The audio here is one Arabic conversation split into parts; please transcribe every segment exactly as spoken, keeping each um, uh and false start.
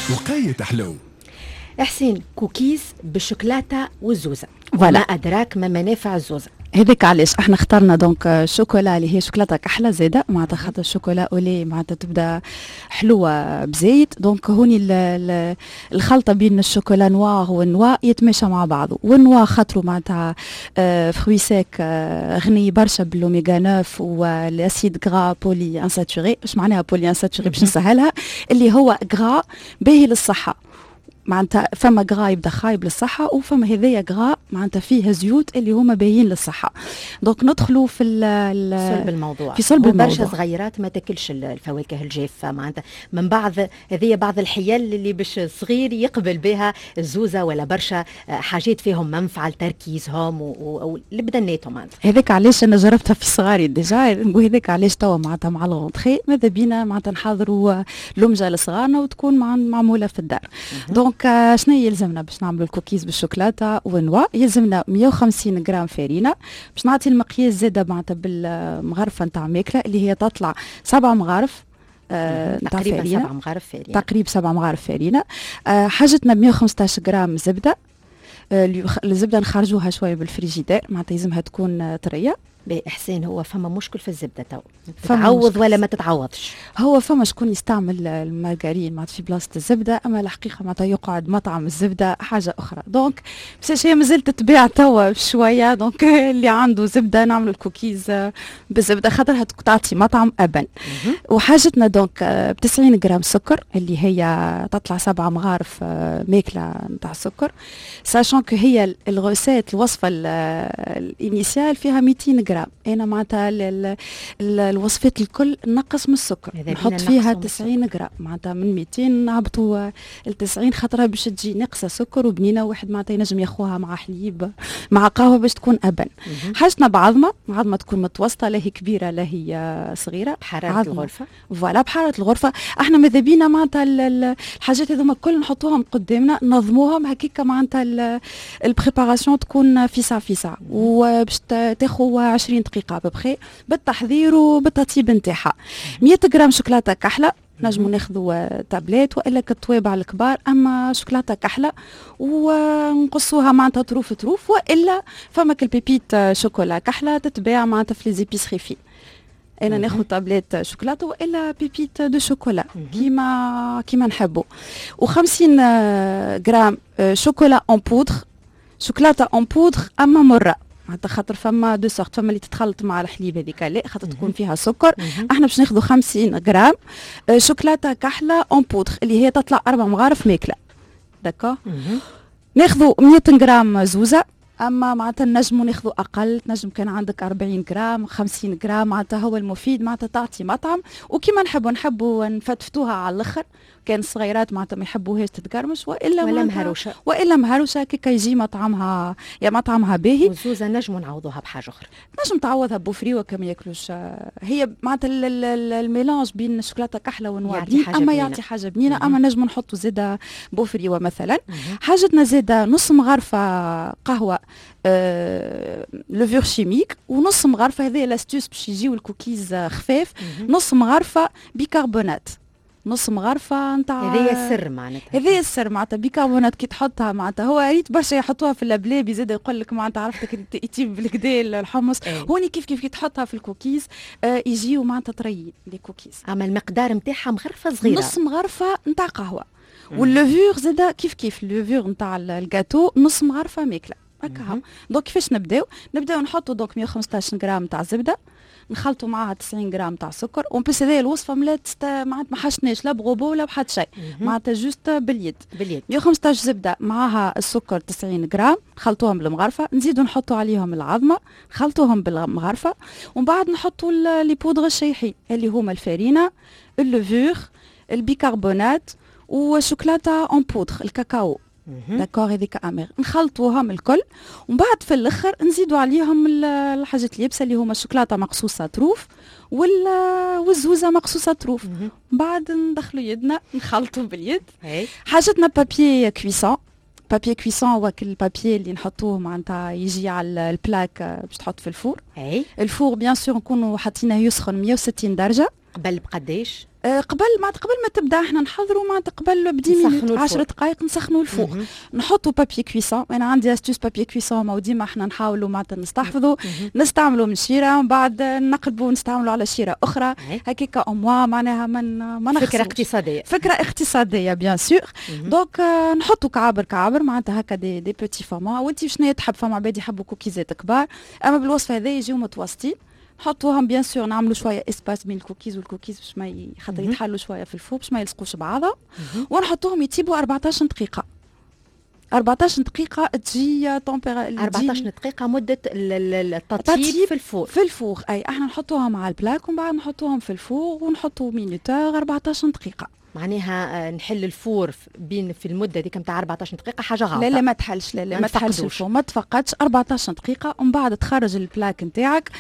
وقاية حلو. حسين، كوكيز بالشوكولاتة والزوزة، فوالا. ما أدراك ما منافع الزوزة؟ هذاك علاش احنا اخترنا دونك شوكولا اللي هي شوكولاته كحله زاده معناتها خاطر الشوكولا اولي معناتها تبدا حلوه بزيت. دونك هوني ال ال الخلطه بين الشوكولا نوار والنوا يتماشى مع بعضه. والنوا خاطرو معناتها آه فروي سيك آه غني برشا بالاوميغا تسعة والاسيد غرا بولي انساتوري. اش معناها بولي انساتوري باش نسهلها؟ اللي هو غرا باهي للصحه. معناتها فما غرا يبدا خايب للصحه وفما هذايا غرا معناتها فيه زيوت اللي هما باهيين للصحه. دونك ندخلوا في صلب الموضوع. في صلب الموضوع. برشا صغيرات ما تاكلش الفواكه الجافه، معناتها من بعض هذه بعض الحيل اللي باش صغير يقبل بها الزوزه ولا برشا حاجات فيهم منفعه لتركيزهم والبدناتهم. معناتها هذاك علاش انا جربتها في صغاري ديجا، نقول هذاك علاش توا معناتها مع الغونتري ماذا بينا معناتها نحضروا لمجه لصغارنا وتكون معموله في الدار. دونك شنو يلزمنا باش نعملوا الكوكيز بالشوكولاته والنوا؟ يلزمنا مية وخمسين غرام فارينه. باش نعطي المقياس زاده معناتها بالمغرفه نتاع ماكله اللي هي تطلع سبع مغارف آه تقريبا سبع مغارف فارينه. تقريبا سبع مغارف فارينه. آه حاجتنا مية وخمسطاش غرام زبده. آه الزبده نخرجوها شويه بالفريجيدير معناتها يلزمها تكون آه طريه. بإحسان، هو فما مشكل في الزبدة تو تتعوض ولا ما تتعوضش؟ هو فما شكون يستعمل المارغرين معناتها في بلاصة الزبدة، أما الحقيقة معناتها يقعد مطعم الزبدة حاجة أخرى. دونك بس هي مازالت تتباع توا شوية. دونك اللي عنده زبدة نعملوا الكوكيز بالزبدة خاطرها تعطي مطعم أبن. وحاجتنا دونك بتسعين غرام سكر اللي هي تطلع سبعة مغارف ماكلة نتاع السكر. ساشون كو هي الغوسات الوصفة الانيسيال فيها مئتين غرام. انا معناتها الوصفات الكل نقص من السكر، نحط فيها تسعين غرام معناتها من مئتين نهبطوا ل تسعين خاطرها باش تجي ناقصه سكر وبنينه. واحد معناتها ينجم ياخوها مع حليب مع قهوه باش تكون ابن. حاجتنا بعظمه، عظمه تكون متوسطه لا هي كبيره لا هي صغيره بحراره الغرفه. فوالا بحراره الغرفه. احنا ماذا بينا معناتها الحاجات هذوما الكل نحطوهم قدامنا ننظموهم هكيكا معناتها البريباراسيون تكون في ساعه في ساعه وباش تاخذ عشرين دقيقة ببخي بالتحضير وبالتطيب نتاعها. مية غرام شوكولاتة كحلة. نجموا ناخذوا تابلات والا كالتوابع الكبار، اما شوكولاتة كحلة ونقصوها معناتها طروف طروف، والا فما كالبيبيت شوكولا كحلة تتباع معناتها في ليزيبيسري في. انا ناخذ تابلات شوكولاته والا بيبيت دو شوكولا كيما كيما نحبوا. وخمسين غرام شوكولا اون بودر. شوكولاته اون بودر اما مره معناتها خاطر فما دو سورت، فما اللي تتخلط مع الحليب هذيك لا خاطر تكون فيها سكر. احنا باش ناخذوا خمسين غرام شوكولاته كحله اون بودر اللي هي تطلع اربع مغارف ماكله. داكور. ناخذوا مية غرام زوزه، اما معناتها نجموا ناخذوا اقل. نجم كان عندك أربعين غرام خمسين غرام معناتها هو المفيد معناتها تعطي مطعم. وكيما نحبوا نحبوا نفتفتوها على الاخر. كان الصغيرات معناتها ما يحبوهاش تتقرمش والا ولا مهروشه والا مهروشه كيكا يجي مطعمها يا مطعمها باهي. والزوزه نجموا نعوضوها بحاجه اخرى. نجم تعوضها بوفريوه كما ياكلوش. هي معناتها الميلانج بين الشوكولاته كحله ونوار اما يعطي حاجه بنينه. اما نجموا نحطوا زاده بوفريوه مثلا. حاجتنا زاده نص مغرفه قهوه آه لوفور شيميك، ونص مغرفه هذه لاستوس باش يجيو الكوكيز خفاف. نص مغرفه بيكربونات. نص مغرفه نتاع هذه السر معناتها. هذه السر معناتها بيكربونات كي تحطها معناتها. هو ريت برشا يحطوها في اللبلاب يزيد يقول لك معناتها عرفتك يتيب بالكدا الحمص. هوني كيف كيف كي تحطها في الكوكيز آه يجيو معناتها طريين لي كوكيز. اما المقدار نتاعها مغرفه صغيره. نص مغرفه نتاع قهوه. واللوفور زاده كيف كيف اللوفور نتاع الجاتو نص مغرفه ماكله هكا. دونك كيفاش نبداو؟ نبداو نحطوا دونك مية وخمسطاش غرام تاع زبده، نخلطوا معاها تسعين غرام تاع سكر. اون بليس هذه الوصفه ملات معناتها ما حشناش لا بغوبو ولا بحد شيء معناتها جوست باليد. باليد مية وخمسطاش زبده معاها السكر تسعين غرام، نخلطوهم بالمغرفه. نزيدوا نحطوا عليهم العظمه نخلطوهم بالمغرفه. ومن بعد نحطوا لي بودر الشيحي اللي هما الفارينه اللوفور البيكربونات والشوكولاته اون بودر الكاكاو. داكور هذيك امير نخلطوهم الكل. ومن بعد في الاخر نزيدوا عليهم الحاجات اليابسه اللي هما الشوكولاته مقصوصه طروف والزوزه مقصوصه طروف. من بعد ندخلوا يدنا نخلطوا باليد. حاجتنا بابي كويسون. بابي كويسون هو البابي اللي نحطوه معناتها يجي على البلاك باش تحط في الفور. الفور بيان سور نكونوا حاطينه يسخن مية وستين درجه. قبل بقديش؟ آه قبل ما قبل ما تبدا احنا نحضروا ما قبل بدي مينوت عشرة دقائق نسخنوا الفوق، نحطوا بابي كويسون. انا عندي استوس بابي كويسون وديما احنا نحاولوا معناتها نستحفظوا، نستعملوا من شيره ومن بعد نقلبوا نستعملوا على شيره اخرى هكاك او موا معناها من ما نخسروش. فكره اقتصاديه، فكره اقتصاديه بيان سور. دونك آه نحطوا كعابر كعابر معناتها هكا دي دي بوتي فما. وانت شنو تحب؟ فما عباد يحبوا كوكيزات كبار، اما بالوصفه هذه يجيو متوسطين. نحطوهم بيان سور نعملوا شويه اسباس بين الكوكيز والكوكيز باش ما خاطر يتحلوا شويه في الفوق باش ما يلصقوش بعضها، ونحطوهم يطيبوا أربعطاش دقيقه. أربعطاش دقيقه تجي طومبيرا أربعطاش دقيقه مده التطيب في الفور. في الفور اي احنا نحطوهم مع البلاك ومن بعد نحطوهم في الفور ونحطوا مينوتور أربعطاش دقيقه. معناها نحل الفور بين في المده دي كم تاع أربعطاش دقيقه حاجه غلطه. لا لا ما تحلش، لا لا ما تحلش الفور، ما تفقدش أربعطاش دقيقه ومن بعد تخرج البلاك نتاعك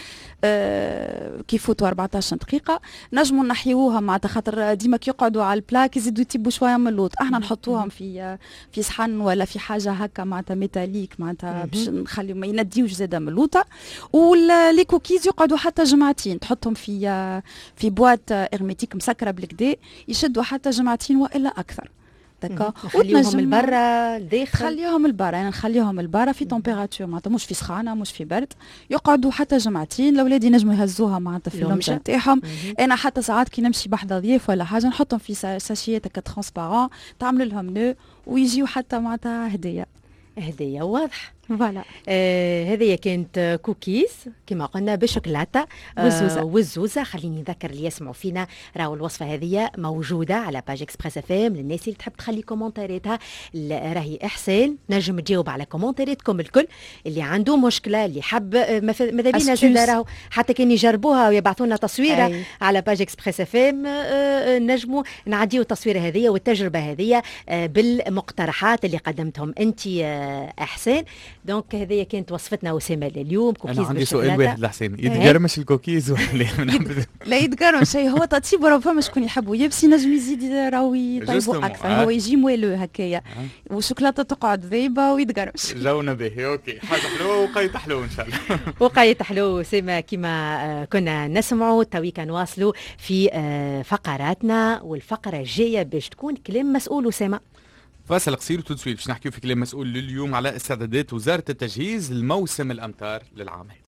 آه كي يفوتوا أربعطاش دقيقه. نجموا نحيوها معناتها خاطر ديما كي يقعدوا على البلاك يزيدوا يطيبوا شويه من اللوط، احنا نحطوهم في في صحن ولا في حاجه هكا معناتها ميتاليك معناتها باش نخليهم ما ينديوش زاده من اللوطه. ولي كوكيز يقعدوا حتى جمعتين، تحطهم في في بواط ارميتيك مسكره بالكدا يشدوا حتى جمعتين والا اكثر. دكا نخليهم البرا الداخل، نخليهم البرا يعني نخليهم البرا في تمبيراتور معناتها مش في سخانه مش في برد، يقعدوا حتى جمعتين. الاولاد ينجموا يهزوها معناتها في اللمجه نتاعهم. انا حتى ساعات كي نمشي بحذا ضيف ولا حاجه نحطهم في ساشيات هكا ترونسبارون تعمل لهم نو ويجيو حتى معناتها هديه هديه واضح. فوالا آه هذه كانت كوكيز كما قلنا بالشوكولاته آه والزوزه والزوزه. خليني نذكر اللي يسمعوا فينا راهو الوصفه هذه موجوده على باج اكسبريس اف ام للناس اللي تحب تخلي كومنتاريتها. راهي احسان نجم تجاوب على كومنتاريتكم الكل. اللي عنده مشكله اللي حب ماذا بينا زاد راهو حتى كان يجربوها ويبعثوا لنا تصويره أي. على باج اكسبريس اف ام آه نجموا نعديو التصويره هذه والتجربه هذه آه بالمقترحات اللي قدمتهم انت آه احسان. دونك هذه كانت وصفتنا وسامه اليوم كوكيز. انا عندي سؤال واحد لحسين، يتقرمش الكوكيز ولا لا يتقرمش؟ هو تطيب راه فما شكون يحبوا يبسي نجم يزيد راهو يطيبوا اكثر. هو يجي موالو هكايا والشوكولاته تقعد ذايبه ويتقرمش. جونا به اوكي حاجه حلوه وقايته حلوه ان شاء الله. وقايته حلوه سامه كما كنا نسمعوا. توي كنواصلوا في فقراتنا والفقره الجايه باش تكون كلام مسؤول وسامه. فاصل قصير وتدسويل باش نحكيو في كلام مسؤول لليوم على استعدادات وزارة التجهيز لموسم الأمطار للعام هذا.